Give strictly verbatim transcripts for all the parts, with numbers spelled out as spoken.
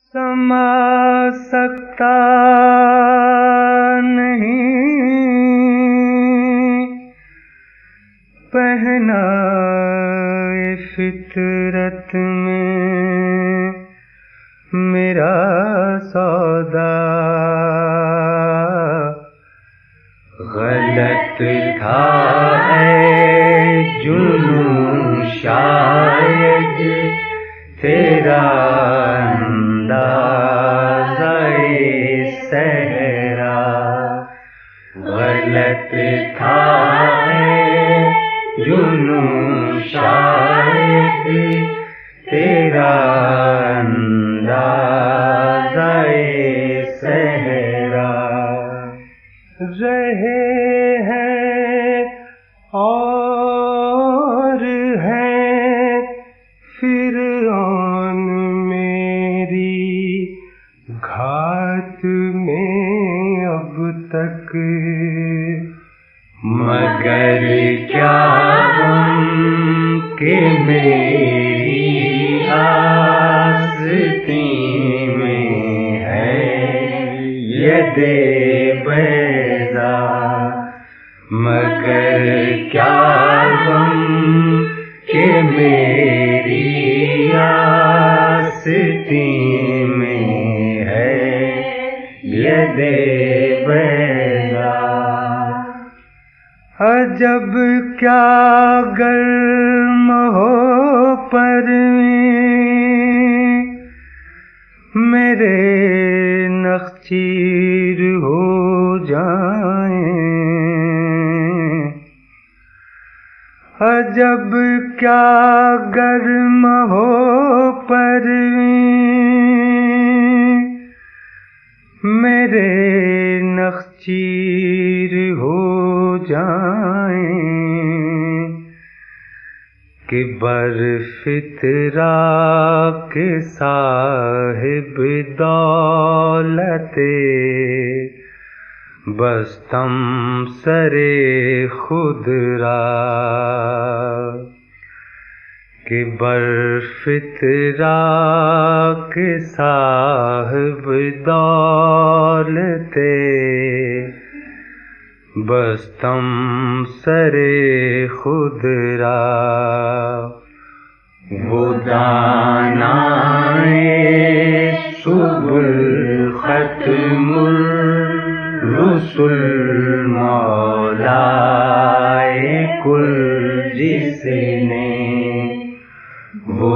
سما سکتا نہیں پہنا فطرت میں میرا سودا غلط تھا اے جنوں شاید تیرا اندازہ صحرا غلط تھا اے جنوں شاید تیرا اندازہ صحرا رہے ہیں اور ہے فرعون میری گھات میں اب تک مگر کیا غم کہ میری آستین میں ہے ید بیضا مگر کیا غم کہ میری آستین میں ہے ید بیضا عجب کیا گرم ہو پرویں میرے نخچیر ہو جائیں عجب کیا گرم ہو پرویں میرے نخچیر ہو جائیں کہ برفترا کے صاحب دولت بستم سرے خود را کہ برفترا کے صاحب دولت بستم سرے خود را وہ دانائے سبل ختم الرسل مولائے کل جس نے وہ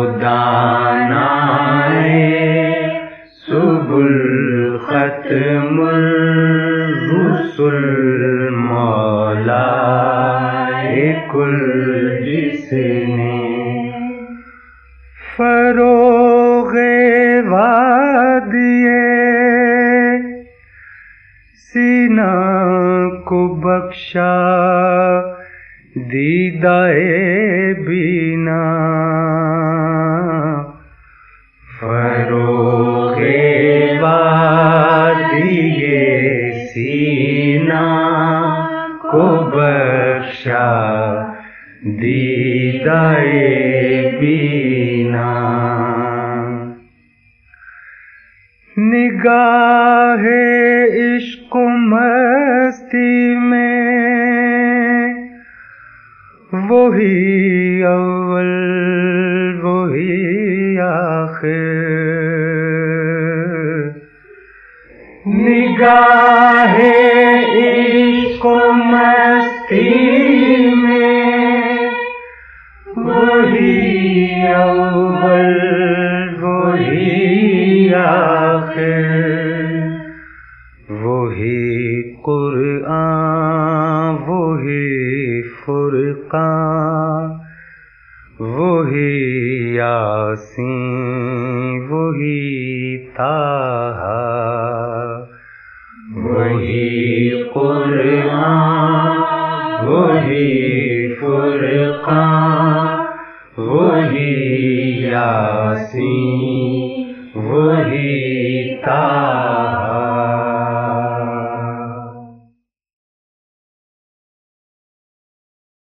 دانائے سبل ختم الرسل مولائے کل جس نے فروغ وادیے سینہ کو بخشا دیدائے بینا فروغ وادیے سینہ کو بخشا دیدائے بینا نگاہ عشق و مستی میں وہی اول وہی آخر نگاہ عشق و مستی میں وہی اول وہی آخر وہی قرآن وہی فرقان وہی یاسین وہی طٰہٰ وہی قرآن وہی فرقان وہی یاسین وہی طٰہٰ